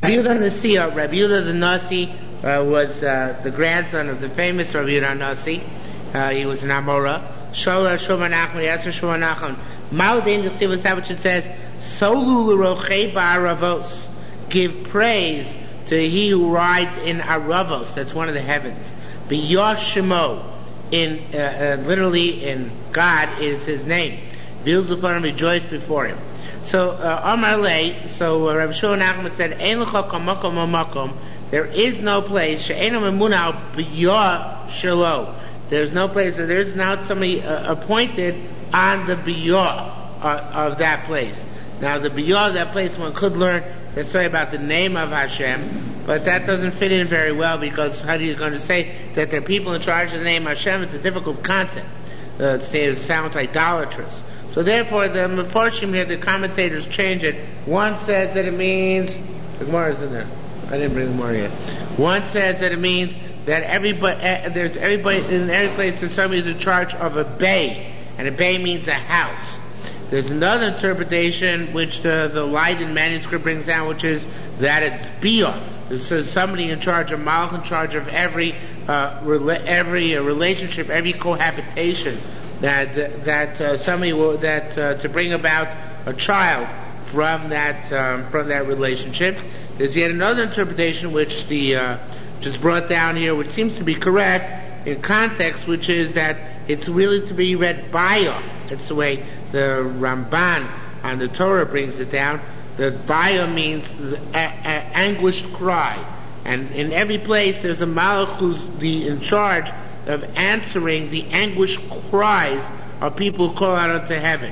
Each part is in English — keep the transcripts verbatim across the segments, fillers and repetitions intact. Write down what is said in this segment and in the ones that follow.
Rabbi Yehuda Nasi, Rabbi Yehuda the Nasi uh, was uh, the grandson of the famous Rabbi Yehuda Nasi. Uh, he was an Amora. Shola Shulman Nachman, he asked Shulman Nachman, Ma'udein Yechsiv is that which it says, Solu l'rochei ba'aravos, give praise to he who rides in Aravos, that's one of the heavens. B'yoshimo, in uh, uh, literally in God is his name. Vilzufarim, rejoice before him. So uh, Amar Lei, so uh, Rabbi Shulman Nachman said, Ein l'cha kamakom amakom, there is no place, she'enu memuna b'yoshelo. There's no place, there is not somebody uh, appointed on the biyah uh, of that place. Now the biyah of that place, one could learn the story about the name of Hashem, but that doesn't fit in very well, because how are you going to say that there are people in charge of the name Hashem? It's a difficult concept. Uh, it sounds idolatrous. So therefore the Mefarshim here, the commentators change it. One says that it means, the Gemara is in there. I didn't bring the Gemara yet. One says that it means that everybody, uh, there's everybody in every place, there's somebody who's in charge of a bay, and a bay means a house. There's another interpretation which the, the Leiden manuscript brings down, which is that it's biyah. It says somebody in charge of malach, in charge of every uh, rela- every uh, relationship, every cohabitation. That that uh, somebody will, that uh, to bring about a child from that um, from that relationship. There's yet another interpretation which the uh, just brought down here, which seems to be correct in context, which is that it's really to be read baya. It's the way the Ramban on the Torah brings it down. The baya means a, a, anguished cry, and in every place there's a malach who's the in charge of answering the anguished cries of people who call out unto heaven.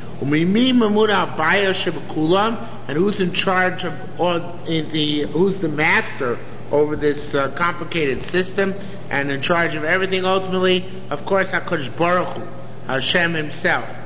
And who's in charge of all the, who's the master over this uh, complicated system and in charge of everything ultimately? Of course, HaKadosh Baruch Hu, Hashem himself.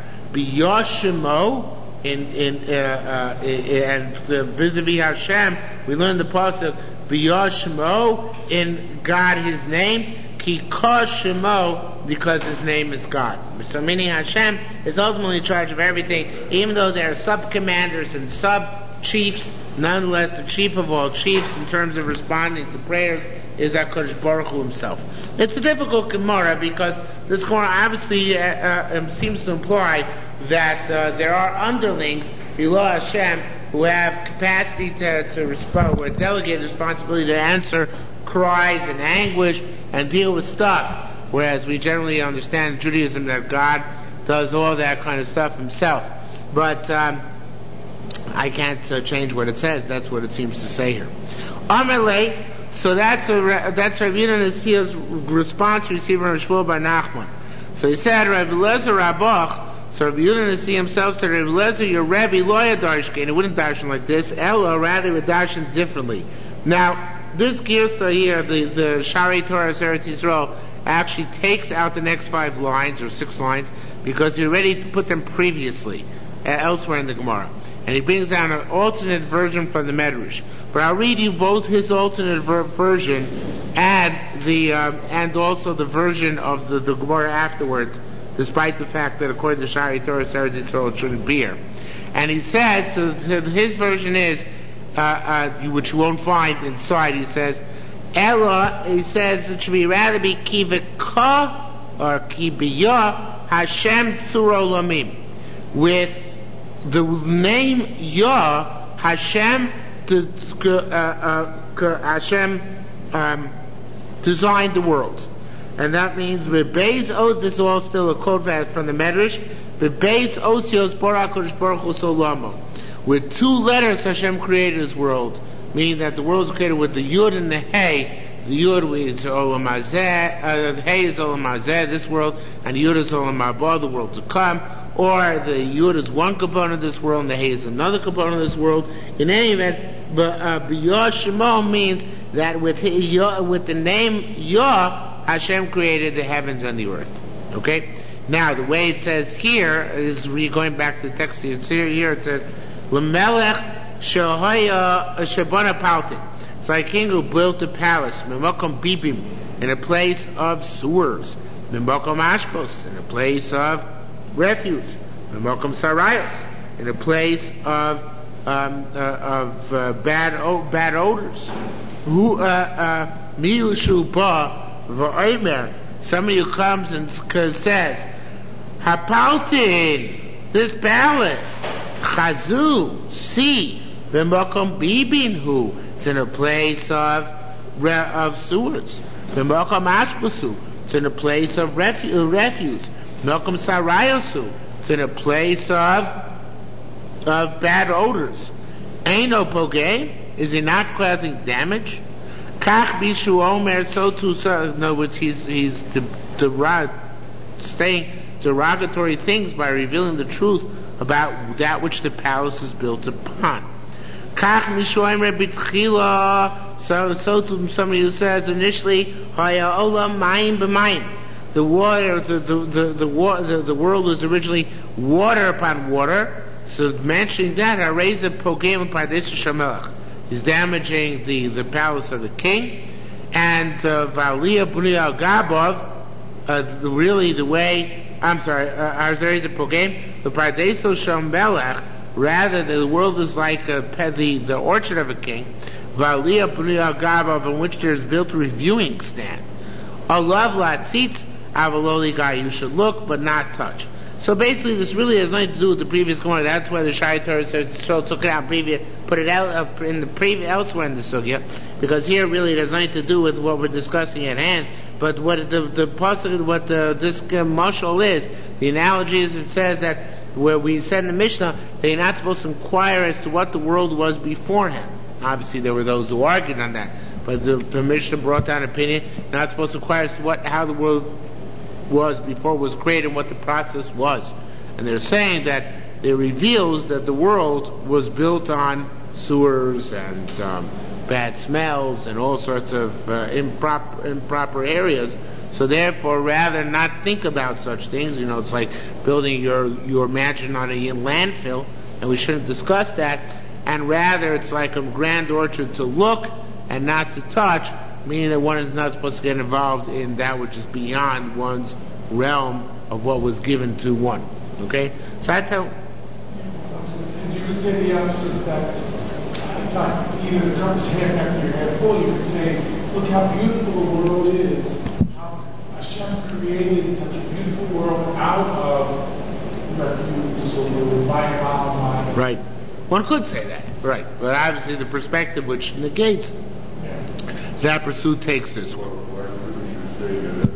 B'yoshimo, in, in, uh, uh, and uh, vis-a-vis Hashem, we learn the pasuk, B'yoshimo, in God his name, Kikah Shemo, because his name is God. So meaning Hashem is ultimately in charge of everything, even though there are sub-commanders and sub-chiefs, nonetheless the chief of all chiefs in terms of responding to prayers is HaKadosh Baruch Hu himself. It's a difficult Gemara because this Gemara obviously uh, uh, seems to imply that uh, there are underlings below Hashem who have capacity to, to respond, or delegated responsibility to answer cries and anguish and deal with stuff, whereas we generally understand in Judaism that God does all that kind of stuff himself. But um, I can't uh, change what it says. That's what it seems to say here. Amalei. So that's a that's Rabbi Yehuda Nasi's response received from Shmuel bar Nachman. So he said, Rabbi Lezer Rabach. So Rabbi Yehuda Nasi himself said, Rabbi Lezer, your Rebbe loya darshan, and it wouldn't darshan like this. Ella, rather, would darshan differently. Now, this girsa here, the the Shari Torah Eretz Yisrael, actually takes out the next five lines or six lines because he already put them previously uh, elsewhere in the Gemara, and he brings down an alternate version from the Medrash. But I'll read you both his alternate ver- version and the um, and also the version of the, the Gemara afterwards, despite the fact that according to Shari Torah Eretz Yisrael it shouldn't be here. And he says, so his version is, uh, uh, which you won't find inside, he says, Ella, he says it should be rather be kivika or kibiya Hashem tzur olamim, with the name Yah, Hashem to, uh, uh, Hashem um, designed the world. And that means bebeis os, this is all still a quote from the Medrash, bebeis osios bara kodesh baruch hu solamo. With two letters Hashem created his world, meaning that the world was created with the Yud and the Hey. The Yud is Olam Hazeh, uh, the Hey is Olam Hazeh, this world, and the Yud is Olam Haba, the world to come. Or the Yud is one component of this world, and the Hey is another component of this world. In any event, but uh, B'Yah Shemo means that with Yah, with the name Yah, Hashem created the heavens and the earth. Okay? Now, the way it says here is, we're going back to the text here, here it says, L'melech shehoya shabana paltin. It's like a king who built a palace, Mimakom bibim, in a place of sewers, Mimakom ashkos, in a place of refuge, Mimakom sarayos, in a place of um, uh, of uh, bad o- bad odors. Who miyushu ba v'omer? Somebody who comes and says, "Hapaltin, this palace, chazu, see, b'makom bibinhu, it's in a place of of sewers. B'makom ashbasu, it's in a place of refu- refuse. B'makom sarayosu, it's in a place of of bad odors. Aino poge, is he not causing damage? Kach bishu omer, so too, so, in other words, he's he's de, de, saying derogatory things by revealing the truth about that which the palace is built upon. Kach bishu omer bitchila, so so to somebody who says initially, haya olam mayim b'mayim. The water, the the the the, wa- the the world was originally water upon water. So mentioning that, Hareza Pogem Pardesh Shamelach is damaging the, the palace of the king, and Valia Buni Al Gabov, really the way, I'm sorry, Hareza Pogem, the Pardesh Shamelach, rather the world is like a, the, the orchard of a king, Valia Buni Al Gabov, in which there is built a reviewing stand. Allah Latzit, Avaloli guy, you should look but not touch. So basically, this really has nothing to do with the previous Gemara. That's why the Shai Torah so took it out, previous, put it out uh, in the previous elsewhere in the sugya, because here really it has nothing to do with what we're discussing at hand. But what the the pasuk, what the, this uh, mashal is, the analogy is, it says that where we said in the Mishnah that you're not supposed to inquire as to what the world was beforehand. Obviously, there were those who argued on that, but the, the Mishnah brought down an opinion. You're not supposed to inquire as to what how the world was before it was created and what the process was. And they're saying that it reveals that the world was built on sewers and um, bad smells and all sorts of uh, improper improper areas. So therefore, rather not think about such things. You know, it's like building your your mansion on a landfill, and we shouldn't discuss that. And rather, it's like a grand orchard to look and not to touch, meaning that one is not supposed to get involved in that which is beyond one's realm of what was given to one. Okay? So that's how... And you could say the opposite of that. It's not either the cup is half empty or half full. You could say, look how beautiful the world is. How Hashem created such a beautiful world out of refuse or my mind. Right. One could say that. Right. But obviously the perspective which negates Yeah. that pursuit takes this one. Why couldn't you say that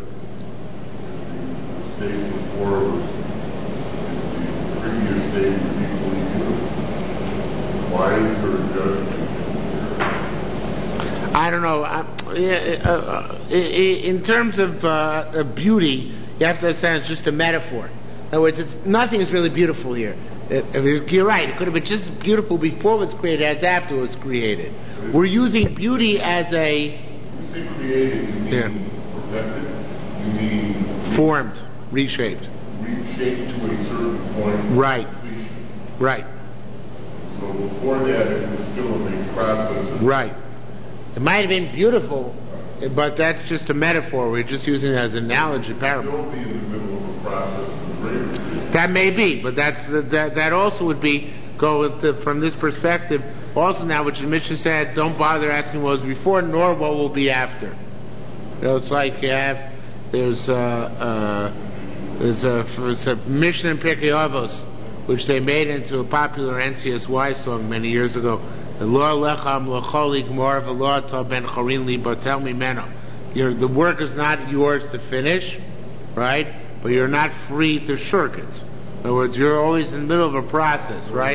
the state before was the previous state was equally beautiful? Why is there a judgment? I don't know. I, uh, uh, in terms of uh, beauty, you have to understand it's just a metaphor. In other words, it's, nothing is really beautiful here. It, you're right. It could have been just as beautiful before it was created as after it was created. We're using beauty as a... You say created, you mean Yeah. perfected, you mean... formed, reshaped. Reshaped to a certain point. Right. Of completion. Right. So before that, it was still a big process. Right. It might have been beautiful, but that's just a metaphor. We're just using it as an analogy, parable. Still be in the middle of a process of greater. That may be, but that's that that also would be go with the, from this perspective. Also, now, which the Mishnah said, don't bother asking what was before, nor what will be after. You know, it's like you have there's a, uh, there's a there's a Mishnah in Pirkei Avos, which they made into a popular N C S Y song many years ago. The Lo Lecham Lecholi Gmor V'Lo Ata Ben Chorin Li Batel Mimeno. Your the work is not yours to finish, right? But you're not free to shirk it. In other words, you're always in the middle of a process, right?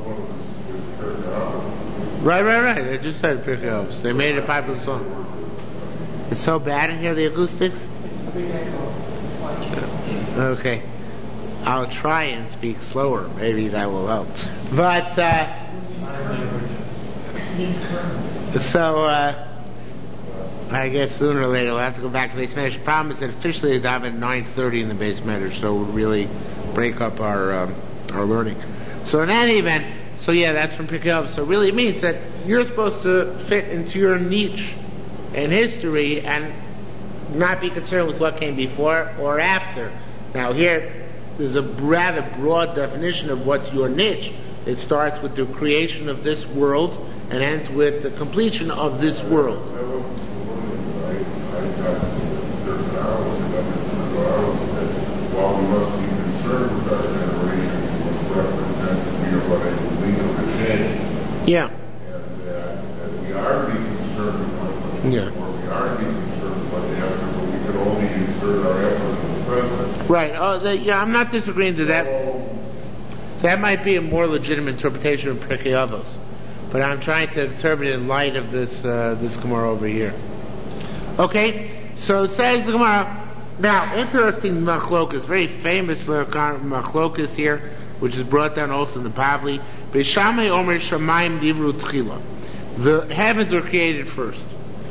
Right, right, right. I just said Pirkei Avos. They made a popular song. It's so bad in here, the acoustics? It's a big echo. It's much. Okay. I'll try and speak slower. Maybe that will help. But, uh, so, uh, I guess sooner or later we'll have to go back to the base measure. The problem is that officially they dive at nine thirty in the base measure, so it would really break up our um, our learning. So in any event, so yeah, that's from Pirkei Avos. So really it means that you're supposed to fit into your niche in history and not be concerned with what came before or after. Now here, there's a rather broad definition of what's your niche. It starts with the creation of this world and ends with the completion of this world. I got certain hours, another hours that while we must be concerned with our generation, we must represent that we are what I believe of a change. Yeah. And uh, that we are being concerned with what was Yeah. before, we are being concerned with what's after, but we can only exert our efforts in the present. Right. Oh, the, yeah, I'm not disagreeing to that. So, So that might be a more legitimate interpretation of Pirkei Avos, but I'm trying to interpret it in light of this uh, this Gemara over here. Okay, so says the Gemara. Now, interesting machlokas, very famous machlokas here, which is brought down also in the Bavli. Beishamai Omer Shamayim Nivru Tchila. The heavens were created first,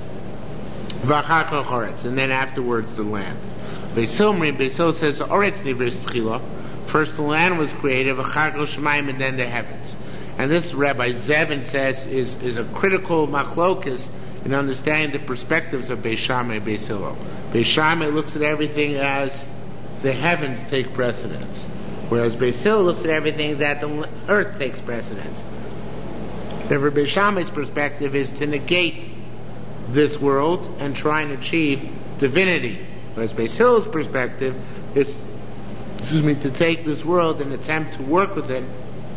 V'achar kach haaretz, and then afterwards the land. Beisomri, Beisol says Oretz Nivru Tchila. First the land was created, V'achar kach Shamayim, and then the heavens. And this Rabbi Zevin says is is a critical machlokas in understanding the perspectives of Beis Shammai and Beis Hillel. Beis Shammai looks at everything as the heavens take precedence, whereas Beis Hillel looks at everything that the earth takes precedence. Therefore, Beis Shammai's perspective is to negate this world and try and achieve divinity, whereas Beis Hillel's perspective is, excuse me, to take this world and attempt to work with it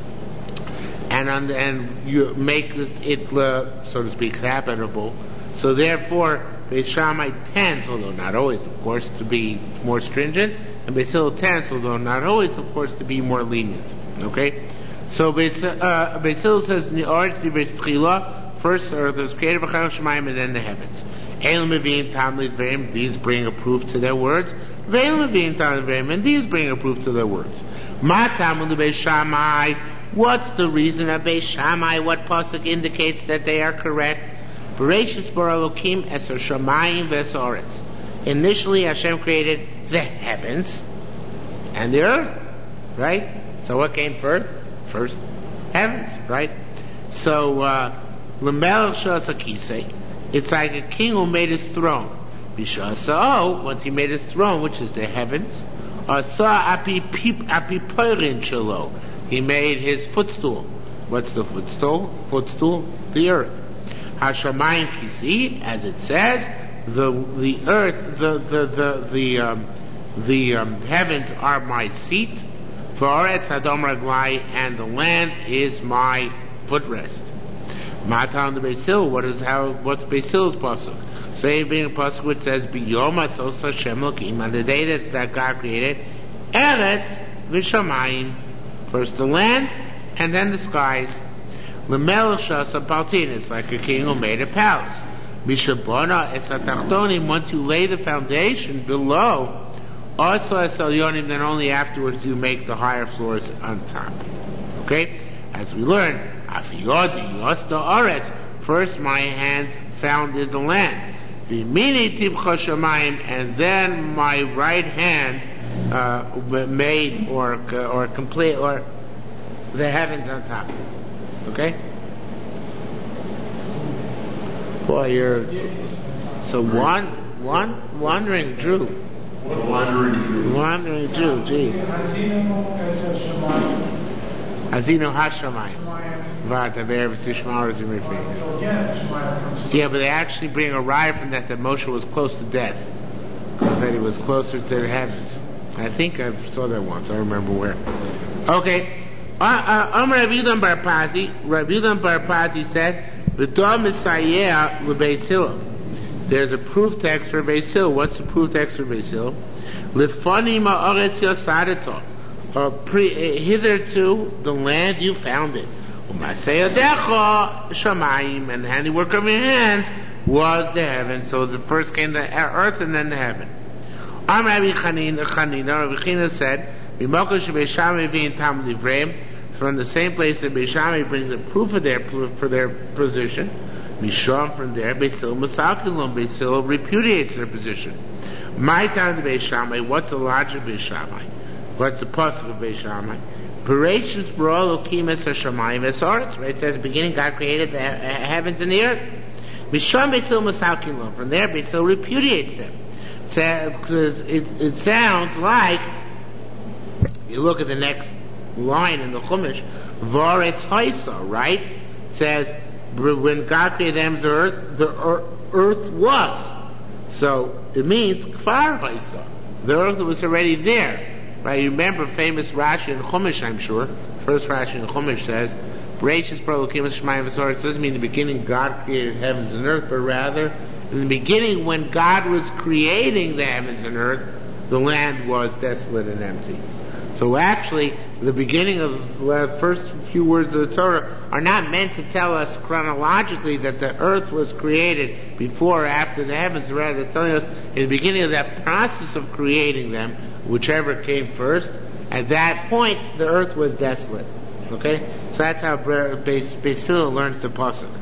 and un- and you make it, it uh, so to speak, habitable. So therefore, Beis Shammai tends, although not always, of course, to be more stringent, and Beis Hillel tends, although not always, of course, to be more lenient. Okay? So Beis uh, Beis Hillel says, Ni'aretz Nivru Tchila, first earth was created V'achar Shamayim, and then the heavens. Eil Mevin Tam Lidvarim, these bring a proof to their words. Veil Mevin Tam Lidvarim, and these bring a proof to their words. Ma Tam Beis Shammai, what's the reason of Beis Shammai? What pasuk indicates that they are correct? Bereshis bara Elokim eser shamayim v'esaretz. Initially, Hashem created the heavens and the earth, right? So what came first? First, heavens, right? So, L'melech sha'asa kisei, it's like a king who made his throne. B'sha'asa'o, once he made his throne, which is the heavens, asa api poirin shelo, he made his footstool. What's the footstool? Footstool? The earth. Hashamayim kisi, as it says, the the earth, the the the the um, the um, heavens are my seat. V'aretz adom raglai, and the land is my footrest. Matan the Beis Hillel, what is how? What's Beis Hillel's pasuk? Same being a pasuk which says, "Biyom asos Hashem Elokim," on the day that, that God created, Eretz v'shamayim. First the land, and then the skies. L'melech sha'asa paltin, it's like a king who made a palace. Mishabona es hatachtonim, once you lay the foundation below, also es elyonim, then only afterwards do you make the higher floors on top. Okay? As we learn, afiyodi yosda aretz, first my hand founded the land. V'mini tibcha shamayim, and then my right hand Uh, made or or complete or the heavens on top. Okay. Boy, you're so one one wandering Jew. wandering Jew. Wandering Jew. Gee. Azino Hashamayim. Vata Be'er V'Tishmar is in your face. Yeah, but they actually bring a riot from that that Moshe was close to death, because that he was closer to the heavens. I think I saw that once. I remember where. Okay. Amar Rav Yudan Bar Pazi. Rav Yudan Bar Pazi said, "V'dor Misayeh l'Beis Hillel." There's a proof text for Beis Hillel. What's the proof text for Beis Hillel? L'fani ma'aretz yosadato. Hitherto the land you founded. U'maseyadecha shamayim, and the handiwork of your hands was the heaven. So the first came the earth and then the heaven. Am Rabbi Chanina, Chanina, Rabbi Chanina said, from the same place that Beis Shammai brings a proof of their for their position, Misham, from there, Beis Hillel Masakilum, Beis Hillel repudiates their position. My time to Beis Shammai, what's the logic of Beis Shammai? What's the pasuk of Beis Shammai? Bereshis bara Elokim es hashamayim v'esaretz. Right? It says, beginning God created the heavens and the earth. Misham Beis Hillel Masakilum, from there Beis Hillel repudiates them. It, it sounds like you look at the next line in the Chumash, Varetz Haisa, right? It says, when God created them, the earth, the earth was. So it means Kfar Haisa. The earth was already there. Right? You remember famous Rashi in Chumash, I'm sure. First Rashi in Chumash says, Bereshis bara Elokim es shamayim v'aretz. It doesn't mean in the beginning God created heavens and earth, but rather in the beginning when God was creating the heavens and earth, the land was desolate and empty. So actually, the beginning of the first few words of the Torah are not meant to tell us chronologically that the earth was created before or after the heavens, rather they're telling us in the beginning of that process of creating them, whichever came first, at that point the earth was desolate. Okay? So that's how Beis Hillel learns the pasuk.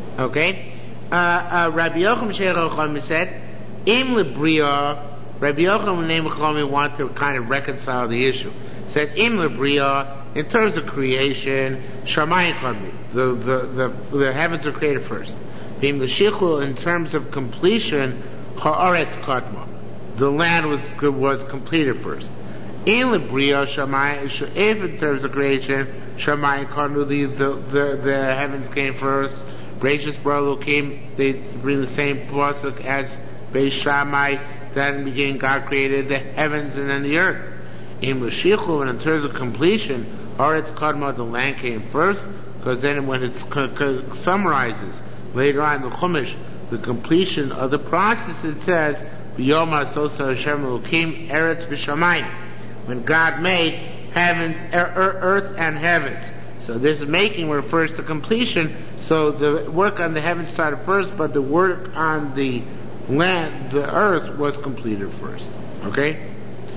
Okay? Uh, uh, Rabbi Yochanan Sheikh Chachamim said, Im lebriya. Rabbi Yochanan and Chachamim want to kind of reconcile the issue. He said, Im lebriya, in terms of creation, shamayim kadmi, the the the the heavens were created first. Im leshichlu, in terms of completion, haaretz kadma, the land was was completed first. In lebriya shamayim, if in terms of creation, shamayim kadmu, the the the heavens came first. Bereshis bara Elokim, they bring the same pasuk as Beis Shammai, that in the beginning God created the heavens and then the earth. In Mashichu, and in terms of completion, Haaretz Kadma, the land came first, because then when it c- c- summarizes later on in the Chumash the completion of the process, it says, B'yom ha'asosa Hashem Elokim Eretz v'shamayim, when God made heavens, er, er, earth and heavens. So this making refers to completion. So the work on the heavens started first, but the work on the land, the earth, was completed first. Okay?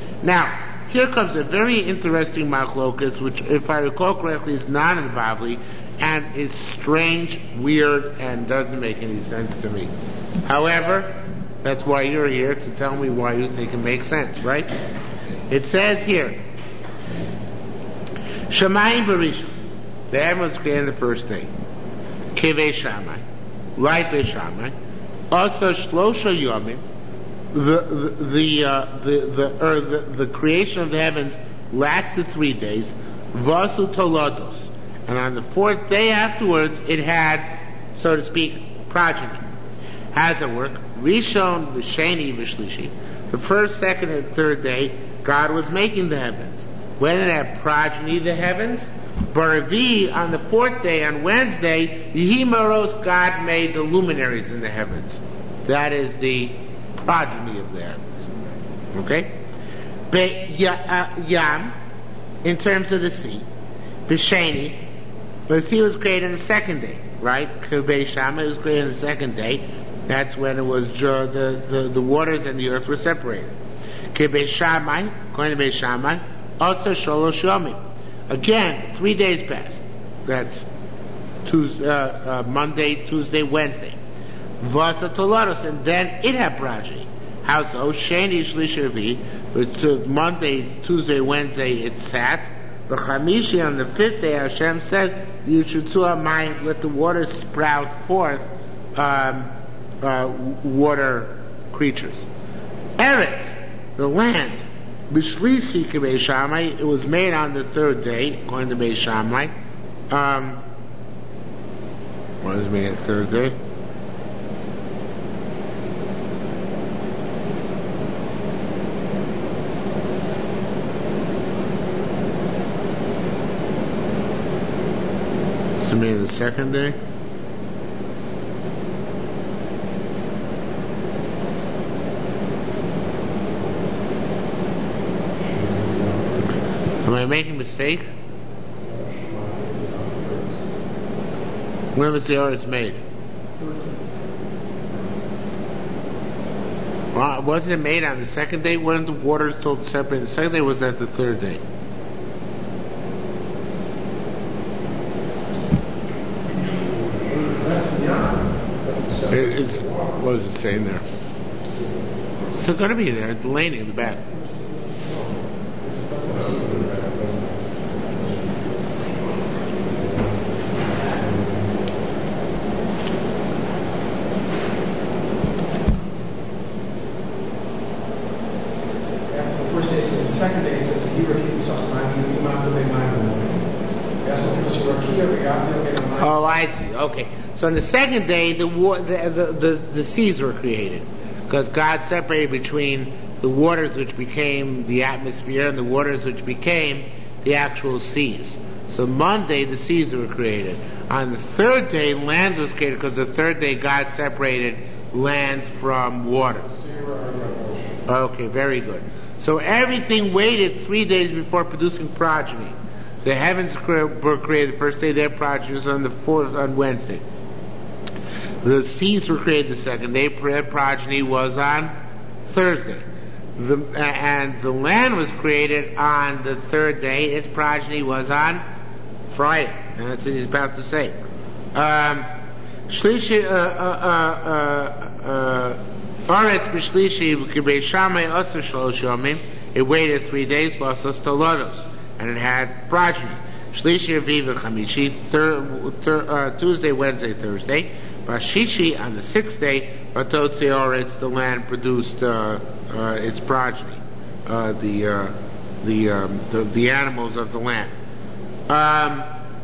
Now, here comes a very interesting machlokas, which, if I recall correctly, is not in Bavli, and is strange, weird, and doesn't make any sense to me. However, that's why you're here, to tell me why you think it makes sense, right? It says here, Shamayim Barishon, the heaven was created the first day. Kivei Shammai, like Beis Shammai, also Shlosha Yomim, the the the uh, the the, or the the creation of the heavens lasted three days. Vasu Tolados, and on the fourth day afterwards, it had, so to speak, progeny. How does it work? Rishon v'Sheni v'Shlishi. The first, second, and third day, God was making the heavens. When it had progeny, the heavens. Baravi, on the fourth day, on Wednesday, Yehimaros, God made the luminaries in the heavens. That is the progeny of the heavens. Okay? Be, yam, in terms of the sea. B'Sheni, the sea was created on the second day, right? Beis Shammai was created on the second day. That's when it was uh, the, the the waters and the earth were separated. Beis Shammai, according to Beis Shammai, also Sholosh Yomim. Again, three days passed. That's Tuesday, uh, uh, Monday, Tuesday, Wednesday. Vasa Tolados, and then it had progeny. How so? Sheni Shlishavi, which uh, Monday, Tuesday, Wednesday, it sat. The Chamishi, on the fifth day, Hashem said, "You should mine, let the waters sprout forth um, uh, water creatures." Eretz, the land. B'shlishi Beis Shammai, it was made on the third day, according to Beis Shammai. Um, what does it mean, the third day? Does it mean the second day? Am I making a mistake? When was the earth made? Well, wasn't it made on the second day? When the waters told to separate? The second day was that the third day? It, it's, what is it saying there? It's still going to be there. It's laying in the back. Second day, it says, he repeats himself nine Oh, I see. Okay. So on the second day, the, wa- the, the, the, the seas were created. Because God separated between the waters which became the atmosphere and the waters which became the actual seas. So Monday, the seas were created. On the third day, land was created because the third day God separated land from waters. Okay, very good. So everything waited three days before producing progeny. The heavens were created the first day, their progeny was on the fourth, on Wednesday. The seas were created the second day, their progeny was on Thursday. The, uh, and the land was created on the third day, its progeny was on Friday. And that's what he's about to say. Um, Shlishi, uh, uh, uh, uh, Aretz b'shlishi v'kibei shamay asa shlosh yomim. It waited three days, lost us tolodos, and it had progeny. Shlishi, Reviv, Chamishi, thir, thir, uh, Tuesday, Wednesday, Thursday. Bashishi, on the sixth day, Batotze Aretz, the land produced uh, uh, its progeny, uh, the, uh, the, um, the the animals of the land. Um,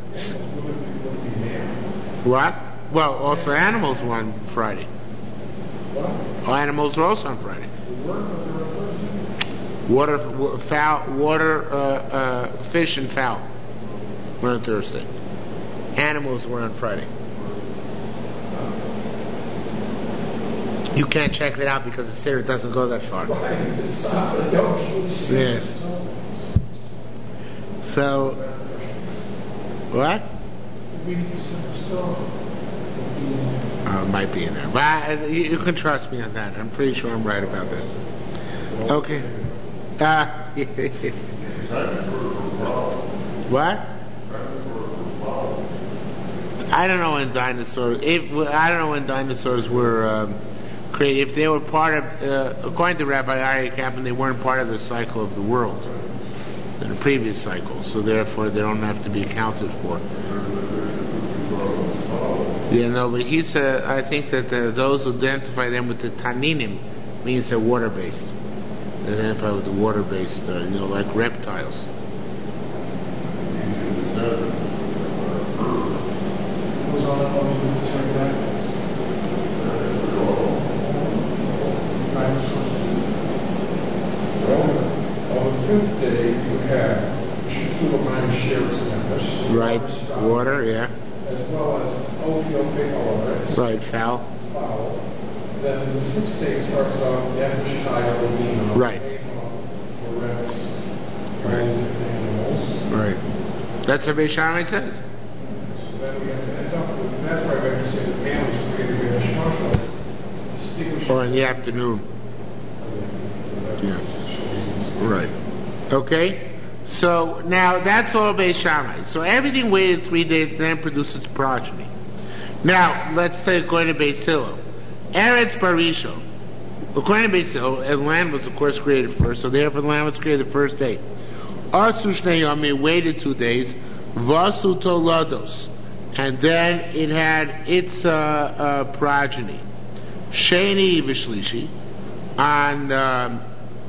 what? Well, also animals were on Friday. Oh, animals were also on Friday. Water, fowl, water, uh, uh, fish and fowl were on Thursday. Animals were on Friday. You can't check that out because the Seder doesn't go that far. Yes. So, what? Uh, might be in there. But I, you, you can trust me on that. I'm pretty sure I'm right about that. Okay. Uh, what? I don't know when dinosaurs. If I don't know when dinosaurs were um, created. If they were part of, uh, according to Rabbi Aryeh Kaplan, they weren't part of the cycle of the world, in the previous cycle. So therefore, they don't have to be accounted for. Yeah, no, but he said, I think that uh, those who identify them with the Taninim means they're water-based. They identify with the water-based, uh, you know, like reptiles. On the fifth day, you have Shitzulamai Sheretz Nefesh. Right, water, yeah. As well as Ophiophic Oretz. Right, fowl. Fowl. Then the sixth day starts off Nefesh Chaya Levino. Right. Oretz. Right. Animals. Right. That's what Beis Shammai says. So then we have to end up with, that's why we have to say that man was created in the Shmashal. Distinguishing. Or in the afternoon. Yeah. Right. Okay? So now that's all Beis Shammai. So everything waited three days and then produces progeny. Now let's take according to Beis Hillel. Eretz Barisho. According to Beis Hillel, the land was of course created first, so therefore the land was created the first day. Asu Shnei Yomim waited two days. Vasu Tolados. And then it had its uh, uh, progeny. Sheni Vishlishi. On um,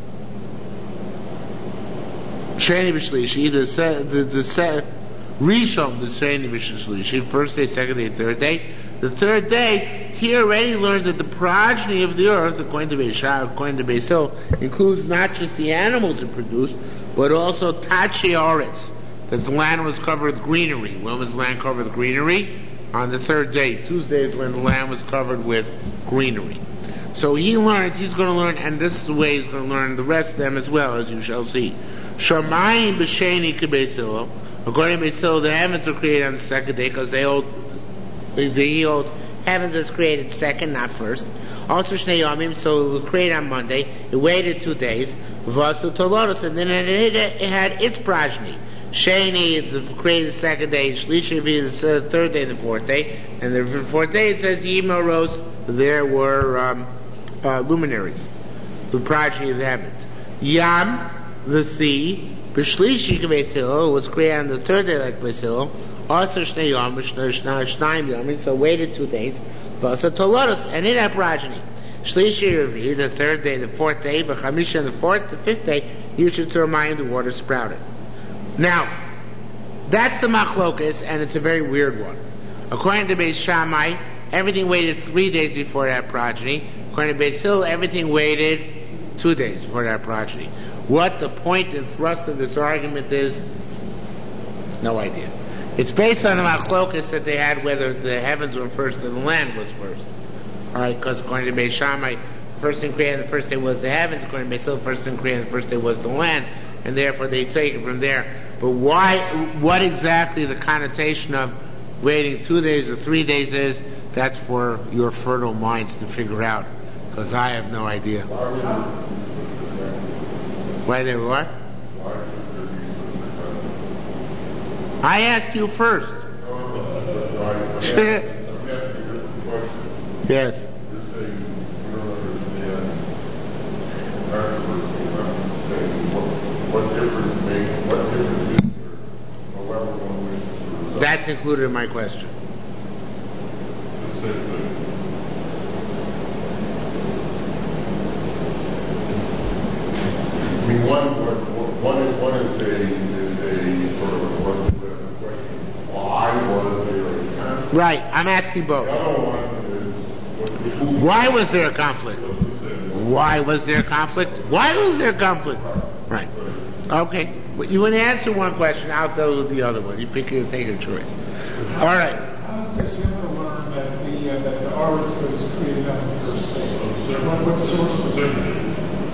Sheni V'Shlishi, the se, the the se, Rishon the Sheni V'Shlishi, first day, second day, third day. The third day, he already learns that the progeny of the earth, according to Beis Shammai, according to Beis Hillel, includes not just the animals it produced, but also Tachi Oretz, that the land was covered with greenery. When was the land covered with greenery? On the third day. Tuesday is when the land was covered with greenery. So he learns, he's going to learn, and this is the way he's going to learn the rest of them as well, as you shall see. Shamayim b'sheni k'Beis Hillel. According to Beis Hillel, the heavens were created on the second day because they hold, the old heavens was created second, not first. Also Shnei Yomim, so it was created on Monday. It waited two days. Vasu Tolodos, and then it, it had its progeny. Sheni, the created the second day. Shlishi, the third day, and the fourth day. And the fourth day it says Yima rose. There were um, uh, luminaries, the progeny of the heavens. Yam, the sea, B'shlishi Beis Hillel, was created on the third day like Beis Hillel. Also Shnei Yom, Shnayim Yom, so waited two days. Also Tolodos, and it had progeny. Shlishi Revi, the third day, the fourth day, but Chamisha, the fourth, the fifth day, you should remind the water sprouted. Now, that's the machlokas, and it's a very weird one. According to Beis Shammai, everything waited three days before that progeny. According to Beis Hillel, everything waited two days before that progeny. What the point and thrust of this argument is, no idea. It's based on the machlokas that they had whether the heavens were first or the land was first. Alright, because according to Beis Shammai, the first thing created the first day was the heavens. According to Beis Hillel, the first thing created the first day was the land. And therefore they take it from there. But why, what exactly the connotation of waiting two days or three days is, that's for your fertile minds to figure out. Because I have no idea. Why they were what? I asked you first. Yes. That's included in my question. I mean, one, one, is, one is a, is a sort of a question. Why was there a conflict? Right, I'm asking both. The other one is, why was there a conflict? Why was there a conflict? Why was there a conflict? Right. Okay. But you want to answer one question, I'll go with the other one. You pick your, take your choice. All right. How does the simple learn that the uh, that the artist was created on the first day? What, what source was it?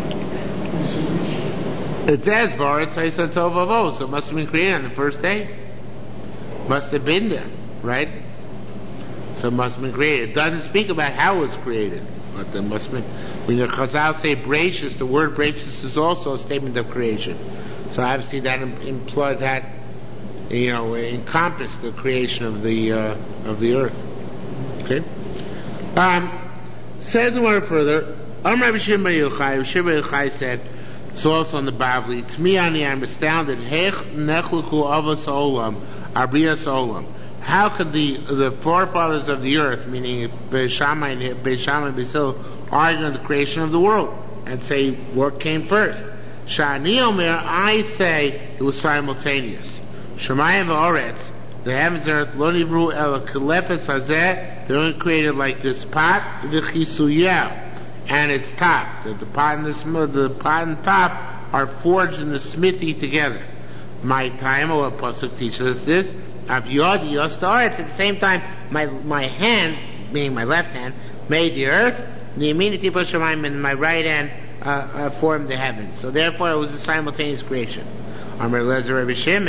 It says Baruch Tzayis Tovavo, so it must have been created on the first day. Must have been there, right? So it must have been created. It doesn't speak about how it was created, but there must have been. When the Chazal say Breishis, the word Breishis is also a statement of creation. So obviously that implies that, you know, encompassed the creation of the uh, of the earth. Okay. Um, says a word further. Amar Rabbi Shimon bar Yochai, Shimon bar Yochai said, it's also on the Bavli, to me, ani, I'm astounded, Hech nechluku avos olam, arbias olam. How could the the forefathers of the earth, meaning Beis Shammai and Beis Shammai and Beis Hillel, argue on the creation of the world and say what came first? Shani Omer, I say it was simultaneous. Shemayim v'oretz, the heavens and earth, lo nivru el kelepes hazeh, they're only created like this pot, v'chisuyah, and its top. The, the pot and the, the pot and top are forged in the smithy together. My time, or what Pasuk teaches us this, Av yod yostaretz, at the same time, my my hand, meaning my left hand, made the earth, the immunity Shemayim, and my right hand uh, uh, formed the heavens. So therefore, it was a simultaneous creation. Amar Lezer Rabbi Shimon,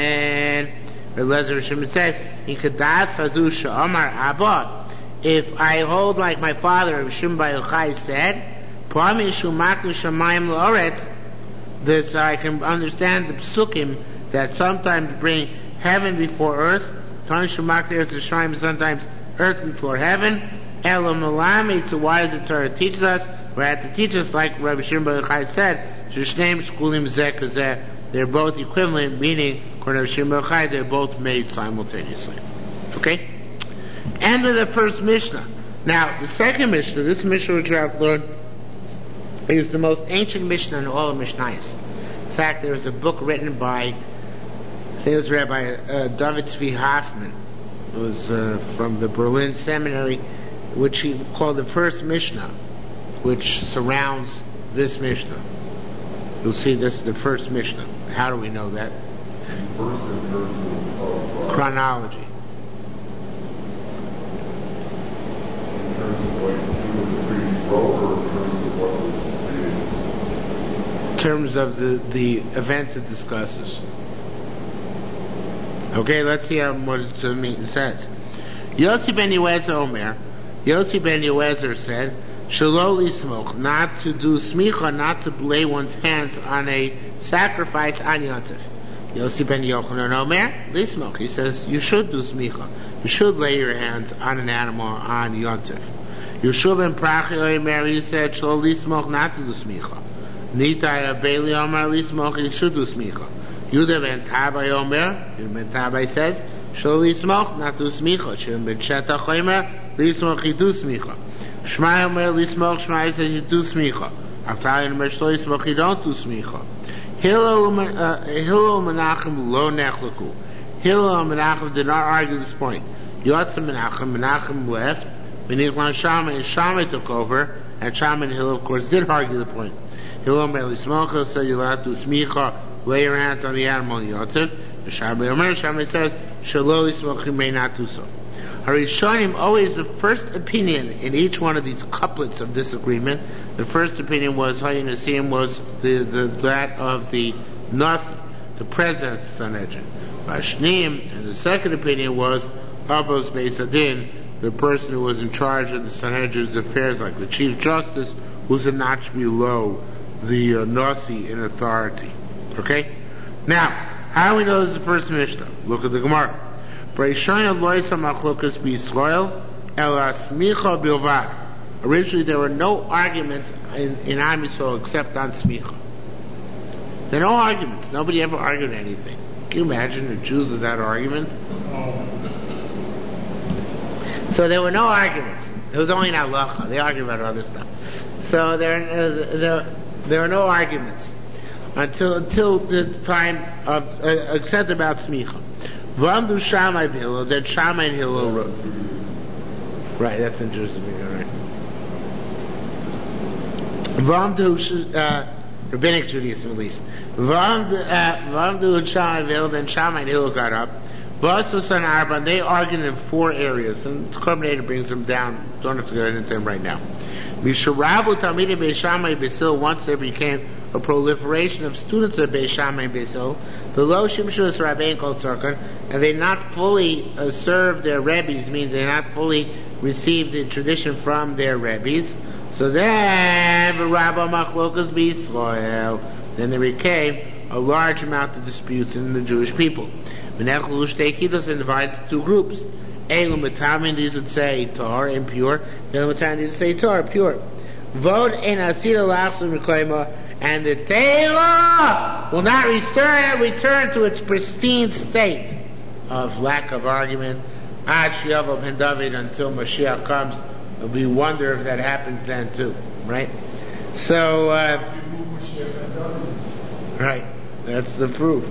Lezer Rabbi Shimon said, "Ikadas hazu she'amar Abba." If I hold like my father, Rabbi Shimon bar Yochai said, "Pami shumaknu shamayim la'oretz," that I can understand the psukim that sometimes bring heaven before earth. Tani shumaknu eretz l'shamayim, sometimes earth before heaven. Elam alami. So why does the Torah teach us? We have to teach us, like Rabbi Shimon bar Yochai said, "Shneim shkulim zeh kazeh." They're both equivalent, meaning, according to Rabbi Shimon bar Yochai, they're both made simultaneously. Okay. End of the first Mishnah. Now, the second Mishnah, this Mishnah which we have learned, is the most ancient Mishnah in all of Mishnayos. In fact, there was a book written by, I think it was Rabbi uh, David Tzvi Hoffman. It was uh, from the Berlin Seminary, which he called the first Mishnah, which surrounds this Mishnah. You'll see this is the first Mishnah. How do we know that? Chronology. In terms of the, the events it discusses. Okay, let's see how what it says. Yossi ben Yoezer Omer, Yossi ben Yoezer said, Shelo lismoch, not to do smicha, not to lay one's hands on a sacrifice on Yontif. Yossi ben Yochanan Omer, lismoch, he says, you should do smicha. You should lay your hands on an animal on Yontif. Yeshua ben Prachi Omer, he said, Shelo lismoch, not to do smicha. Nitai Abeli Omer, lismoch, you should do smicha. Yudah ben Tabai Omer, Yudah ben Tabai says, Shelo lismoch, not to do smicha. Shimon ben Shetach Omer, lismoch, you do smicha. Shmai Omer, lismoch, Shmai says, you do smicha. Avtali Omer, Shelo lismoch, you don't do smicha. Hillel Menachem lo nechlaku. Hillel and Menachem did not argue this point. Yotza Menachem, Menachem left, Benichlan Shammai, and Shammai took over, and Shammai and Hillel, of course, did argue the point. Hillel Meli Smocha said you're allowed to smicha, lay your hands on the animal in Yotza. And Shammai Omer, Shammai says, Shaloli Smocha, you may not do so. Harishonim, always the first opinion in each one of these couplets of disagreement. The first opinion was Hayin Nasim was the, the that of the Nasi, the president of the Sanhedrin. Vashnim, and the second opinion was Abos Beis Hadin, the person who was in charge of the Sanhedrin's affairs, like the chief justice, who's a notch below the uh, Nasi in authority. Okay? Now, how do we know this is the first Mishnah? Look at the Gemara. Originally there were no arguments in, in Am Yisrael except on smicha. There are no arguments. Nobody ever argued anything. Can you imagine the Jews without argument? So there were no arguments. It was only in halacha. They argued about other stuff. So there, uh, there, there are no arguments until until the time of uh, except about smicha. V'amdu Shammai v'Hillel, that Shammai and Hillel wrote. Right, that's interesting. All right. V'amdu uh, rabbinic Judaism at least. V'amdu Shammai v'Hillel, then Shammai and Hillel got up. V'asus and Arba, they argued in four areas, and the Korban brings them down. Don't have to go into them right now. Misharabu Talmidei Beis Shammai Beis Hillel, once there became a proliferation of students of Beis Shammai and Beis Hillel, the Lo Shimshu Es Rabbein Kol Tzarkan, and they not fully uh, served their rebbes, means they not fully received the tradition from their rebbes. So then, Rabba Machlokas B'Yisrael, then there became a large amount of disputes in the Jewish people. V'nechlu Shtei Kitos, and divided into two groups. Elu Matamin, these would say Tar, impure. Elu Matamin, these would say Tar, pure. Vod en Asila Lachsu Mekoyma, and the Taylor will not return, return to its pristine state of lack of argument. Ad Shiavav ben David, until Mashiach comes. We wonder if that happens then too, right? So, uh, right, that's the proof.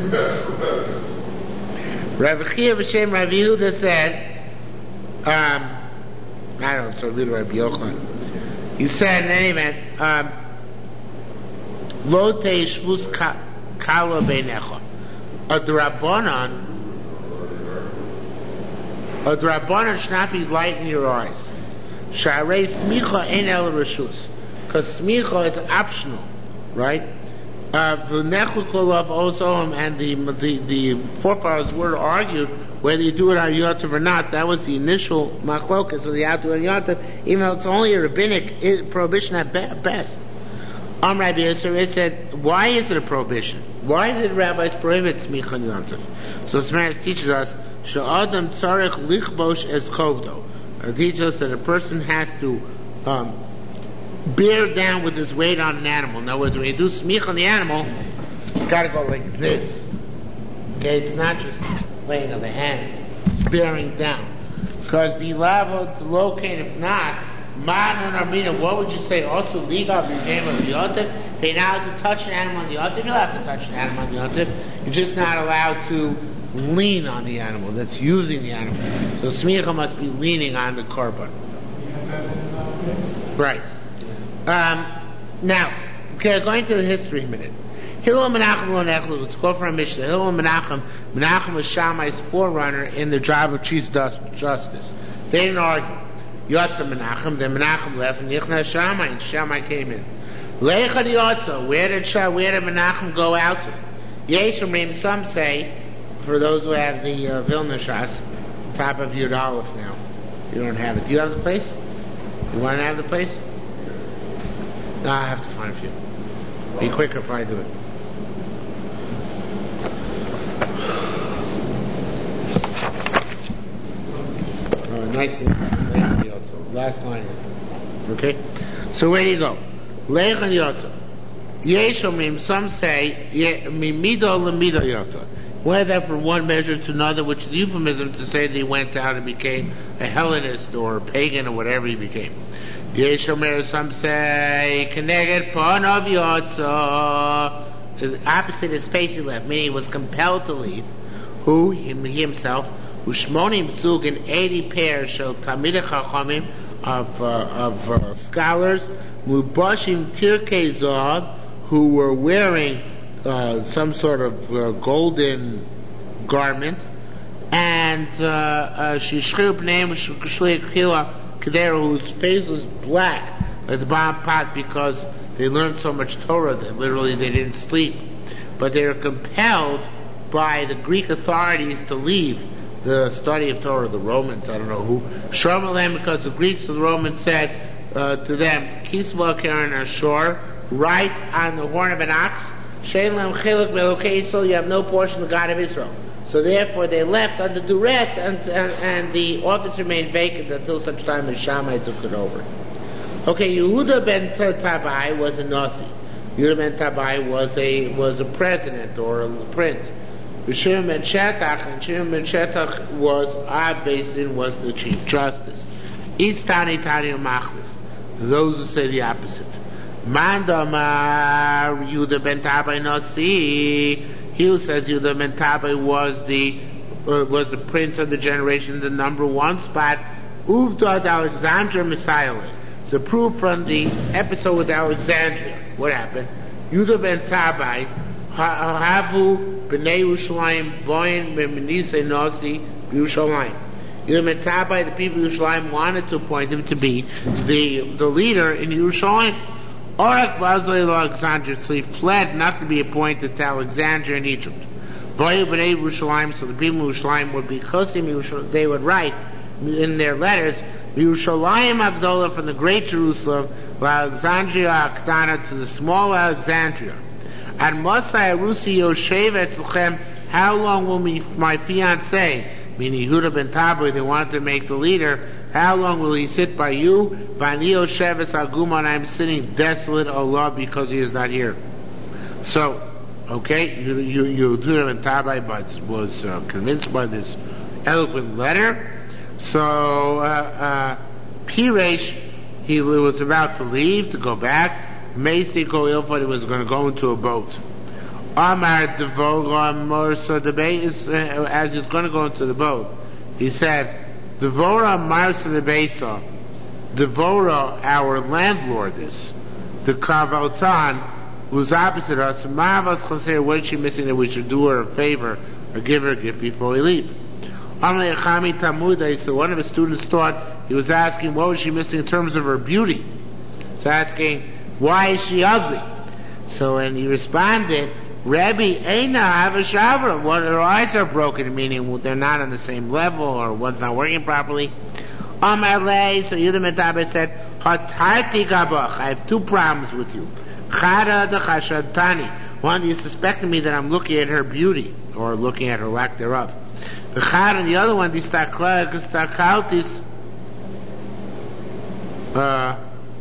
Rabbi Chia b'Shem Rabbi Yehuda said, um, I don't know, so good Rabbi Yochanan. He said, in any event, um, Lo teishvus kala beinecha. A drabanan, a drabanan should not be light in your eyes. Sharei smicha ein el reshus, because smicha is optional, right? V'nechu kolav osom, and the the the forefathers were argued whether you do it on Yotav or not. That was the initial machlokas, whether you have to do it on Yotav, even though it's only a rabbinic prohibition at best. Am Rabbi Yisrael said, why is it a prohibition? Why did rabbis prohibit smicha on Yotav? So Smaris teaches us, she'adam tzarech lichbosh es kovdo. It teaches us that a person has to um, bear down with his weight on an animal. In other words, when you do smicha on the animal, you gotta go like this. Okay, it's not just laying on the hands, it's bearing down. Because the lava to locate, if not, man and armina, what would you say? Also, liga became of the yotiv. They're not allowed to touch an animal on the yotiv. You're allowed to touch an animal on the yotiv. You're just not allowed to lean on the animal that's using the animal. So smicha must be leaning on the korban. Right. Um, now, okay, going to the history a minute. Hillel Menachem lo nechlu. Let's go from Mishnah. Hillel Menachem. Menachem was Shammai's forerunner in the job of chief justice. They didn't argue. Yotza Menachem. Then Menachem left, and Yichna Shammai, and Shammai came in. Leichad Yotza. Where did Shah, where did Menachem go out to? Yeshomrim. Some say, for those who have the uh, Vilna Shas, top of Yud Aleph now. You don't have it. Do you have the place? You want to have the place? No, I have to find a few. Be quicker if I do it. Oh, nice. Last line. Okay? So where do you go? Lech and Yotza. Yeshomim, some say, Mido lemido Yotza. Went that from one measure to another, which is the euphemism to say that he went out and became a Hellenist or a pagan or whatever he became. Yeshomer, some say, Keneged Panav Yotza. The opposite his face he left, meaning he was compelled to leave. Who? Him, he himself. Ushmonim Zug and eighty pairs shel Talmidei Chachamim of uh, of uh, scholars, Mubashim Tirkei Zahav, who were wearing uh, some sort of uh, golden garment, and Shishchil B'nei Shukashli Kila Kedera, whose face was black like the bottom pot because they learned so much Torah that literally they didn't sleep. But they were compelled by the Greek authorities to leave the study of Torah, the Romans, I don't know who. Shlomo, because the Greeks and the Romans said uh, to them, Kisva Karen Ashur, write on the horn of an ox, Shelem Chiluk Belokei Yisrael, you have no portion of the God of Israel. So therefore they left under duress, and, and, and the office remained vacant until such time as Shammai took it over. Okay, Yehuda ben Tabai was a Nasi. Yehuda ben Tabai was a was a president or a prince. Shimon ben Shetach, and Shimon ben Shetach was Ab Beis was the chief justice. Each Tani Tani Machlif. Those who say the opposite. Mandamar Yehuda ben Tabai Nasi. He who says Yehuda ben Tabai was the uh, was the prince of the generation, the number one spot. Uvdad Alexandra Messiah. The proof from the episode with Alexandria. What happened? Yehuda ben Tabai, Havu b'nei Yerushalayim, boin b'menise nasi Yerushalayim. Yehuda ben Tabai, the people of Yerushalayim wanted to appoint him to be the the leader in Yerushalayim. Orak Bazlei Alexandria, so he fled not to be appointed to Alexandria in Egypt. Boin b'nei Yerushalayim, so the people of Yerushalayim would be chosim Yerushalayim. They would write in their letters, Yerushalayim Agdola, from the great Jerusalem, Alexandria Aktana, to the small Alexandria. And Mosai Arusi Yoshev Etzlechem, how long will me, my fiancé, meaning Yehuda ben Tabai, they wanted to make the leader, how long will he sit by you? Vani Yoshev Es Aguma, I'm sitting desolate, Allah, because he is not here. So, okay, Yehuda ben Tabai was, was uh, convinced by this eloquent letter. So, uh, uh, Piresh, he was about to leave, to go back. Meisi Ko Ilfot, he was going to go into a boat. Amar Devora Morsa Debes, as he's going to go into the boat, he said, Devora Marsa Debesa, Devora, our landlord is, the Kavaltan, who's opposite us, Mahavas Chaser, what is she missing that we should do her a favor or give her a gift before we leave? So one of his students thought, he was asking, what was she missing in terms of her beauty? He's asking, why is she ugly? So when he responded, Rabbi, Eina Havashavra, what, her eyes are broken, meaning they're not on the same level, or one's not working properly. Amar lei, so Yehuda ben Tabai said, Hatarti gabach, I have two problems with you. Chara de chashadtani, one, you suspected me that I'm looking at her beauty, or looking at her lack thereof. The chad and the other one, the stakaltis, uh,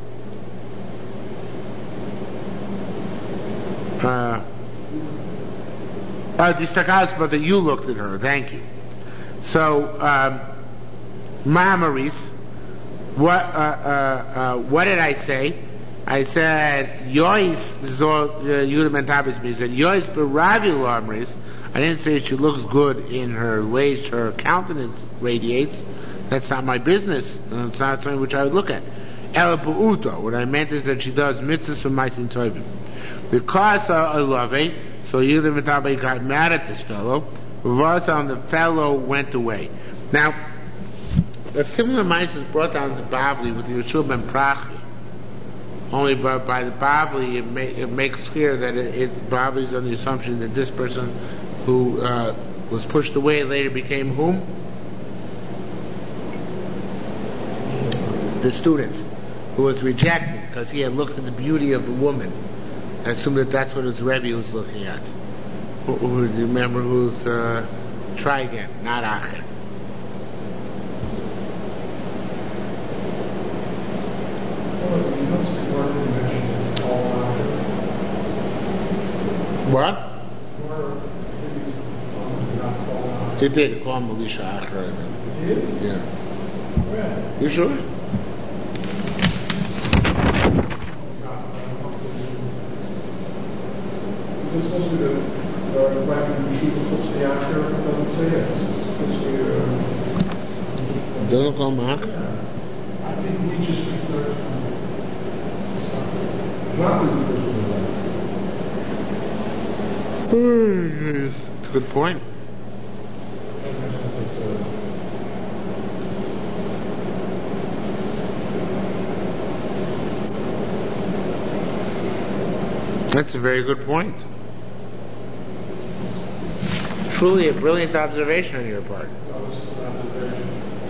uh, uh, the stakaltis, but that you looked at her. Thank you. So, um, Mamaris, what, uh, uh, uh, what did I say? I said, Yois, Yehuda ben Tabai said, Yois b'Ravi Lamris. I didn't say she looks good in her ways, her countenance radiates. That's not my business. It's not something which I would look at. El Bu'uta, what I meant is that she does mitzvahs from Maisin Tovim. Because I love it, so Yehuda ben Tabai got mad at this fellow. And the fellow went away. Now, a similar mice is brought down to Bavli with Yeshua ben Prachi. Only by, by the Bavli, it, ma- it makes clear that it, it Bavli is on the assumption that this person who uh, was pushed away later became whom? The student who was rejected because he had looked at the beauty of the woman. I assume that that's what his Rebbe was looking at. Who, who, do you remember who's, uh, try again, not Acher. What? They did call him Elisha Acher, I think. Did? Yeah. Where? You sure? Is this supposed to be the, uh, the black and the shoe supposed to be after? It doesn't say it. Because we, uh, Doesn't go Mach? I think we just refer to it. Not really because it was like. It's a good point. That's a very good point. Truly a brilliant observation on your part. That was just an observation.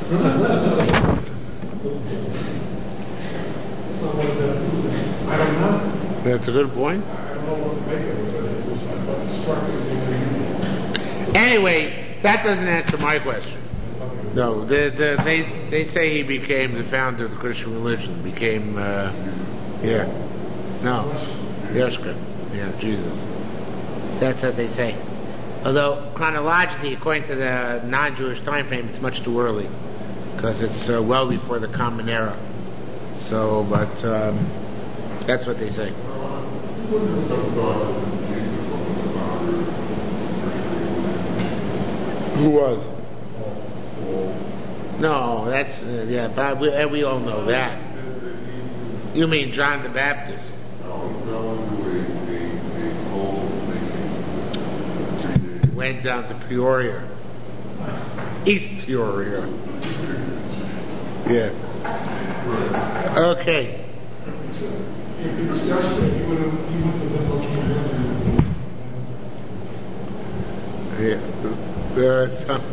So what does that prove? I don't know. That's a good point. I don't know what to make of it, but it was, I thought it struck me as being Anyway, that doesn't answer my question. No, the, the, they they say he became the founder of the Christian religion. Became, uh, yeah, no, Yeshua, yeah, Jesus. That's what they say. Although chronologically, according to the non-Jewish time frame, it's much too early because it's uh, well before the Common Era. So, but um, that's what they say. Who was? No, that's uh, yeah. But we, uh, we all know that. You mean John the Baptist? Went down to Peoria, East Peoria. Yeah. Okay. If it's yesterday, he would have, he went to Limbo Camp. Yeah. There are some.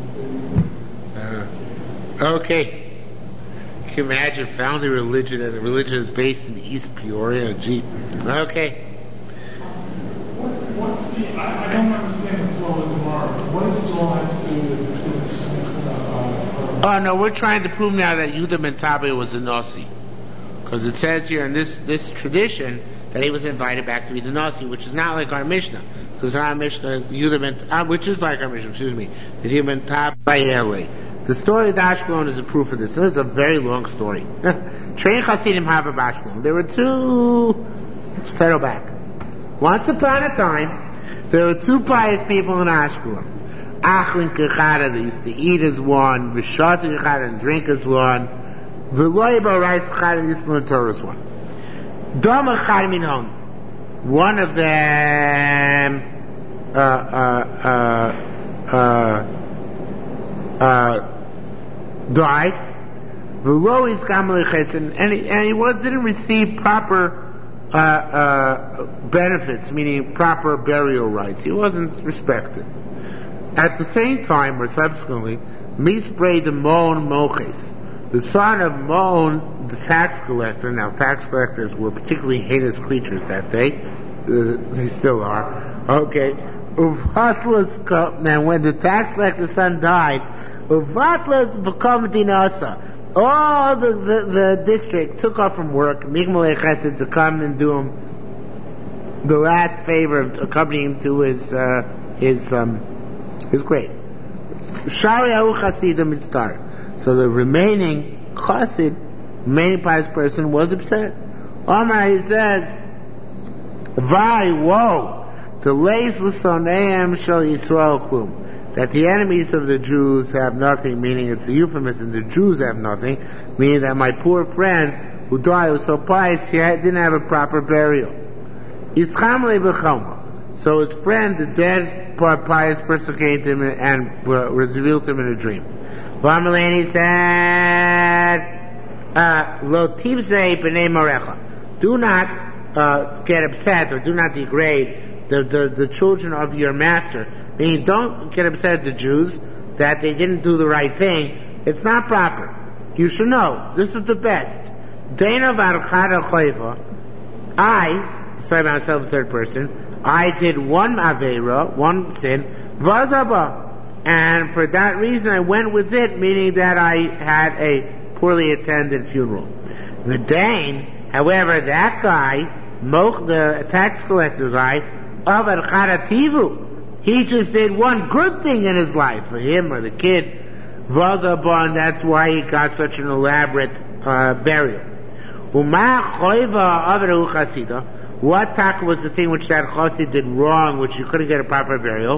Uh, okay. Can you imagine founding a religion and the religion is based in East Peoria? Gee. Okay. What, what's the, I, I don't understand the flow of the Gemara. What does this all have to do with, with uh, uh, Oh no, we're trying to prove now that Yehuda ben Tabai was a Nasi. Because it says here in this, this tradition that he was invited back to be the Nasi, which is not like our Mishnah. Because our Mishnah, Yehuda ben, uh, which is like our Mishnah, excuse me, that Yehuda ben Tabai. The story of Ashkelon is a proof of this. This is a very long story. Train Hasidim have a Ashkelon. There were two, settle back. Once upon a time, there were two pious people in Ashkelon. Achlin Kechada, they used to eat as one, Vishasi Kechada, and drink as one, V'loiba Rice Kechada, used to learn Torah as one. Dama Chayminon, one of them, uh, uh, uh, uh, uh, died, V'lo Iskam Lechesin, and he, and he was, didn't receive proper Uh, uh, benefits, meaning proper burial rights. He wasn't respected. At the same time, or subsequently, Misbrei the Moon Moches, the son of Moon, the tax collector. Now, tax collectors were particularly heinous creatures that day. Uh, they still are. Okay. Uvatlas, now when the tax collector's son died, Uvatlas become dinasa. All the, the, the district took off from work, Migmalei Chesed, to come and do him the last favor of accompanying him to his uh, his um, his grave. Shari Ahu Chasidim Mitztar. So the remaining Chasid, remaining pious person, was upset. Omar, he says, Vai, woe, to leis l'soneim shel Yisrael klum. That the enemies of the Jews have nothing, meaning it's a euphemism, the Jews have nothing, meaning that my poor friend who died was so pious, he had, didn't have a proper burial. So his friend, the dead pious person, came to him and uh, was revealed to him in a dream. He said, Lo tibzei b'nei morecha. Do not uh, get upset or do not degrade the, the, the children of your master. Meaning, don't get upset at the Jews that they didn't do the right thing. It's not proper. You should know, this is the best. Dana varchada choiva. I, sorry about myself, third person, I did one aveira, one sin, vazaba. And for that reason I went with it, meaning that I had a poorly attended funeral. The Dane, however, that guy, Moch, the tax collector guy, avar chada tivu. He just did one good thing in his life for him or the kid. Vazabon, that's why he got such an elaborate uh, burial. What tak was the thing which that chassid did wrong, which you couldn't get a proper burial?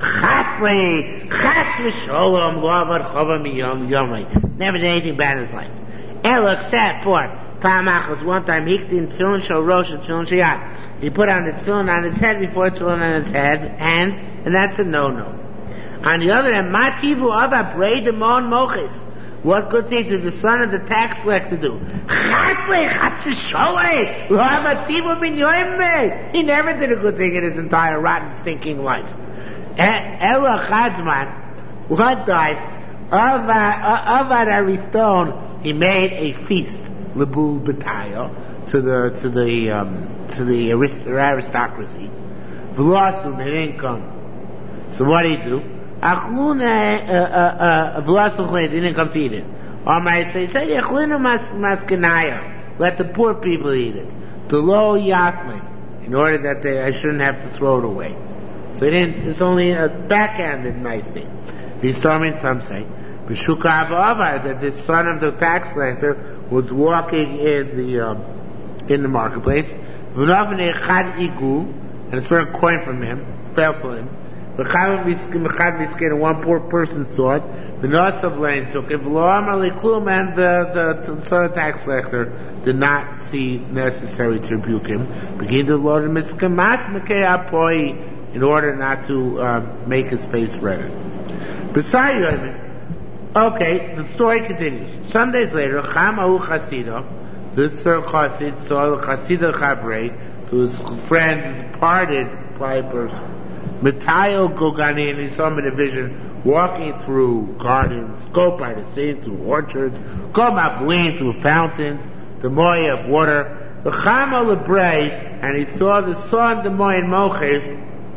Chasle, chas v'sholom, lo avad chova miyom yomai. Never did anything bad in his life. El except for Pa'amachas, one time, hiktin tefillin shel rosh and tefillin shel yad. He put on the tefillin on his head before tefillin on his head, and, and that's a no-no. On the other hand, mativu ava brei demon moches. What good thing did the son of the tax collector do? Chasle, chas v'sholei, lo mativu min yoimei. He never did a good thing in his entire rotten, stinking life. Ela chadzman, one time, Avad Ariston, he made a feast, lebul b'tayo, to the to the um, to the arist- aristocracy. V'lasu, they didn't come. So what did he do? Achluna v'lasu, they didn't come to eat it. Amar say, say achluna maskenaya, let the poor people eat it. The low yatlin, in order that they I shouldn't have to throw it away. So he didn't. It's only a backhanded nice thing. Bistormin, some say. B'shuka Avar, that the son of the tax collector was walking in the um, in the marketplace. V'navnei chad igu, and a certain coin from him fell from him. V'chad miskin, and one poor person saw it. V'nosav lane took it. V'lo'amar liklum, and the, the, the son of the tax collector did not see necessary to rebuke him. Begin to load him miskamas mekei apoi, in order not to uh, make his face redder. Besides, okay, the story continues. Some days later, Chamahu Chasida, this uh, Chassid saw Chasida Chavrei, to his friend, departed by a person. Metayo Gogani, and he saw him in a vision, walking through gardens, go by the sea, through orchards, go mabuin, through fountains, the moy of water. The Chama Lebrei, and he saw the son, the moy in Moches,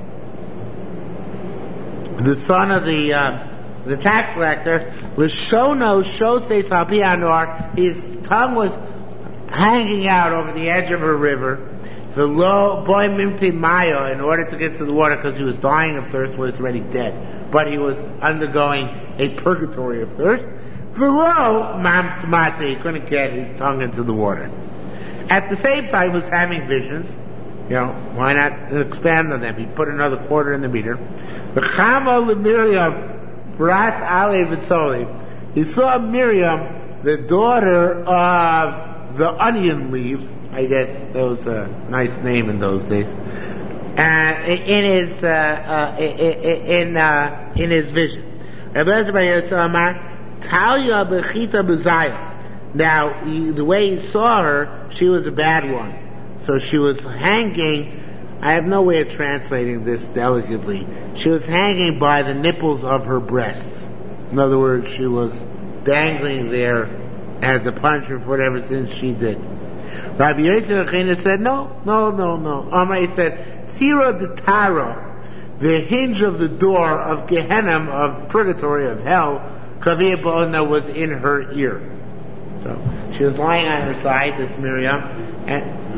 the son of the uh, the tax collector, Lishono Shoses Habianor, his tongue was hanging out over the edge of a river. The low boy Mimti Maya, in order to get to the water, because he was dying of thirst, was already dead, but he was undergoing a purgatory of thirst. Below Mam Tzmati, he couldn't get his tongue into the water. At the same time, he was having visions. You know, why not expand on them? He put another quarter in the meter. The Chama Miriam, Bras Ali V'Tzoli. He saw Miriam, the daughter of the onion leaves. I guess that was a nice name in those days. And in his uh, uh, in uh, in his vision, Rabbi Yisrael Talia Bechita B'Zayah. Now, he, the way he saw her, she was a bad one. So she was hanging, I have no way of translating this delicately. She was hanging by the nipples of her breasts. In other words, she was dangling there as a punishment for whatever sins she did. Rabbi Yosef Achina said, no, no, no, no. Amar said, Tzira de Tara, the hinge of the door of Gehenna, of purgatory, of hell, Kaviyah Ba'ona, was in her ear. So she was lying on her side, this Miriam, and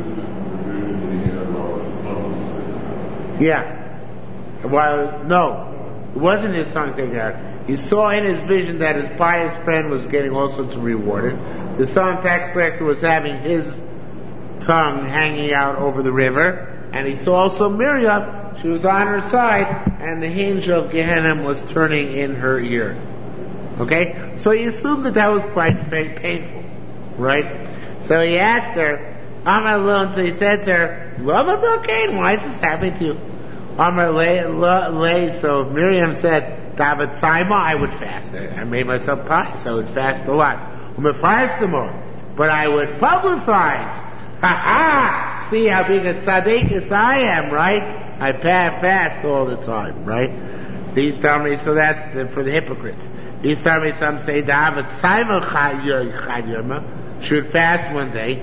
yeah. Well, no, it wasn't his tongue taken out. He saw in his vision that his pious friend was getting all sorts of rewarded. The son tax collector was having his tongue hanging out over the river, and he saw also Miriam. She was on her side, and the hinge of Gehenna was turning in her ear. Okay, so he assumed that that was quite painful, right? So he asked her, Amar alone, so he said to her, Lavadokain, why is this happening to you? Amar lay, so Miriam said, David Saima, I would fast. I made myself pious, I would fast a lot. But I would publicize. Ha ha! See how big a tzaddik I am, right? I fast all the time, right? These tell me, so that's the, for the hypocrites. These tell me, some say, David Saima should fast one day.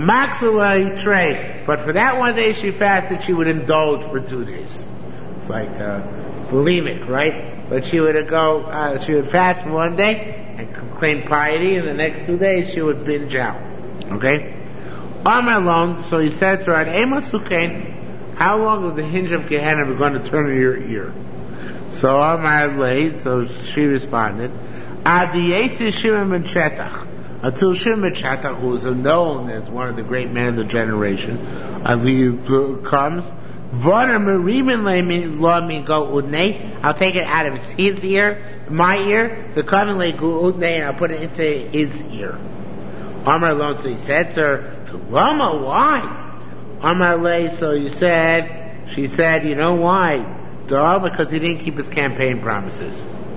But for that one day she fasted, she would indulge for two days. It's like uh, bulimic, right? But she would go, uh, she would fast for one day and claim piety, and the next two days she would binge out. Okay? Amar alone, so he said to her, Amos Hukain, how long is the hinge of Gehenna going to turn in your ear? So Amar lay, so she responded, Adiyesi Shimon ben Shetach. Until Shimon Shetach, who was known as one of the great men of the generation, Ali comes. I'll take it out of his, his ear, my ear, the common lay gu'udne, and I'll put it into his ear. Amar alone, so he said to her, Lama, why? Amar lay, so you said, she said, you know why? Duh, because he didn't keep his campaign promises.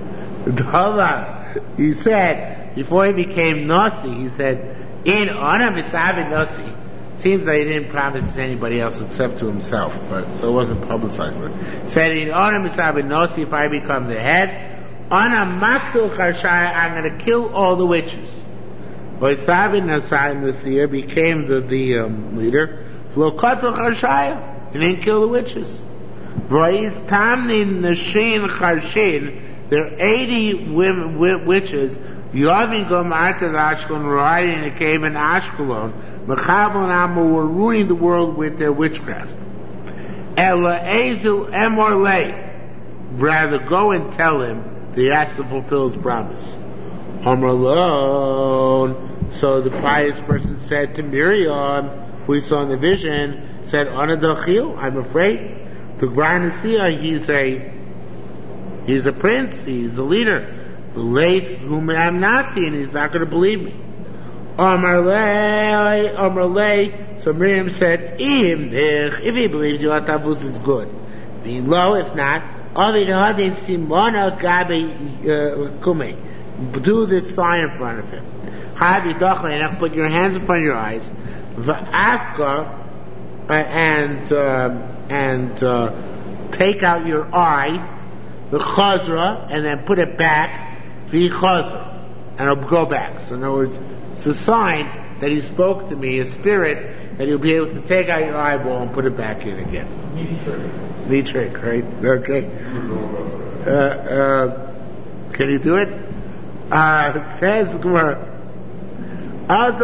Duh, he said, before he became Nasi, he said, in Ana Misabi Nasi. Seems like he didn't promise to anybody else except to himself, but so it wasn't publicized. Said, in Ana Misabi Nasi, if I become the head, Ana Maktul Charshaya, I'm going to kill all the witches. But Sabi Nasai Nasir became the, the um, leader. Flokatul Charshaya, he didn't kill the witches. V'is Tamnin Nashin Charshin, there are eighty women, witches. Yavin Gom Arta Ashkelon, riding in a cave in Ashkelon. Mechabon Amu were ruining the world with their witchcraft. Ela Ezel Emor Lei, rather go and tell him that he has to fulfill his promise. Amar alone. So the pious person said to Miriam, who he saw in the vision, said, Ana Dachil, I'm afraid. The Granasiya, he's a he's a prince, he's a leader. The lace whom I'm not, and he's not going to believe me. Amar lei, Amar lei. So Miriam said, if he believes you, Atavus is good. Below, if not, Avid Hadin Simona Gabi Kume. Do this sign in front of him. Hadi Dachlein, put your hands in front of your eyes. Va'afka, and uh, and uh, take out your eye, the chazra, and then put it back. The chazra, and it'll go back. So in other words, it's a sign that he spoke to me, a spirit, that he'll be able to take out your eyeball and put it back in again. Neat trick. Neat trick, right? Okay. Uh, uh, can you do it? Uh, says the Gemara. Also,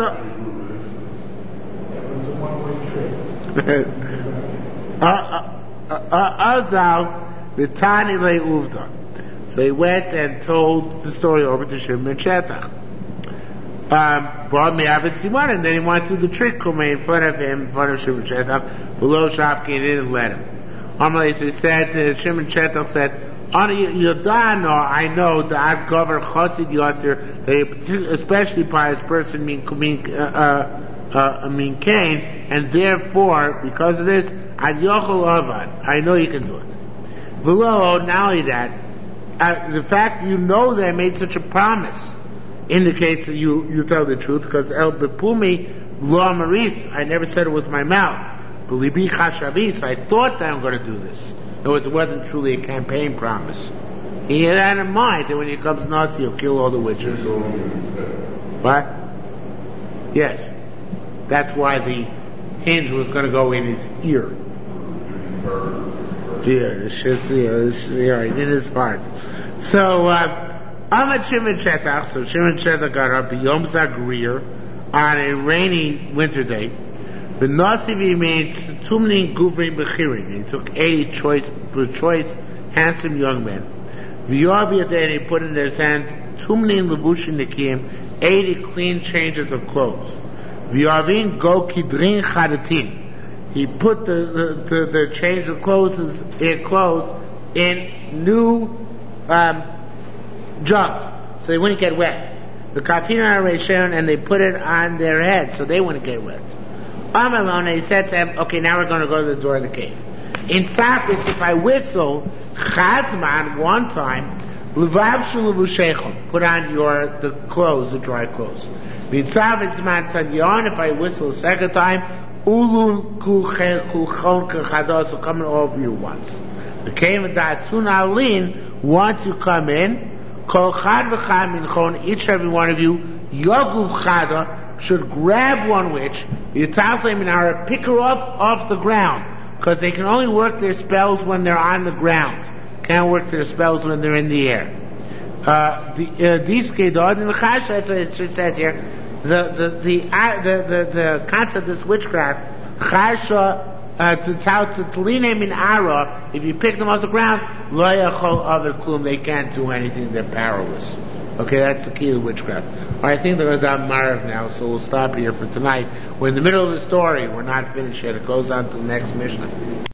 It's a one-way trick. Azal Vitani Le Uvda. So he went and told the story over to Shimon Shetach. Um, brought me Avid Simon, and then he went to the trick Kumei in front of him, in front of Shimon Shetach, below Shafki, and didn't let him. Amalei, so he said, to Shimon Shetach said, Ana Yodano, I know that Gover Chosid Yasir, that a especially pious person mean mean uh, uh, uh, mean Cain, and therefore, because of this, Ad Yochel Avad, I know you can do it. Below, not only that, uh, the fact that you know they made such a promise indicates that you, you tell the truth, because El Bepumi Lo Maris, I never said it with my mouth. Belibi Chashavis, I thought that I'm going to do this. In other words, it wasn't truly a campaign promise. He had that in mind that when he comes Nasi, he'll kill all the witches. What? Yes. That's why the hinge was going to go in his ear. Yeah, it's, yeah, in his heart. So, I'm at Shimon Shetach. So Shimon Shetach got up Yom Zagrir on a rainy winter day. The Nasivi made Tumnin Guvri Bechirin. He took eighty choice, choice, handsome young men. V'yavi and he put in their hands Tumnin Levushin Nikim, eighty clean changes of clothes. V'yavin Go Kidrin Chadatin. He put the the, the, the change of clothes in clothes in new um, jugs, so they wouldn't get wet. The Kafina Reshon, and they put it on their heads so they wouldn't get wet. Amalone, he said to him, okay, now we're going to go to the door of the cave. In Sakris, if I whistle, Chazman, one time, Levav Shuluvushecho, put on your, the clothes, the dry clothes. Mitzavitsman Tanyon, if I whistle a second time, Ulu Kuchon Kachados will come in all of you once. The cave of Datsun Alin, once you come in, Kol Chad V'chad Minchon, each and every one of you, Yoguv Chada, should grab one witch, Yitafle pick her off off the ground, because they can only work their spells when they're on the ground. Can't work their spells when they're in the air. Uh, the these kedod in the chasha, that's what it just says here. The the the uh, the, the, the concept of this witchcraft, chasha uh, to tout to tline min ara. If you pick them off the ground, lo yachol other klum, they can't do anything. They're powerless. Okay, that's the key to witchcraft. All right, I think they're done Marav now, so we'll stop here for tonight. We're in the middle of the story. We're not finished yet. It goes on to the next Mishnah.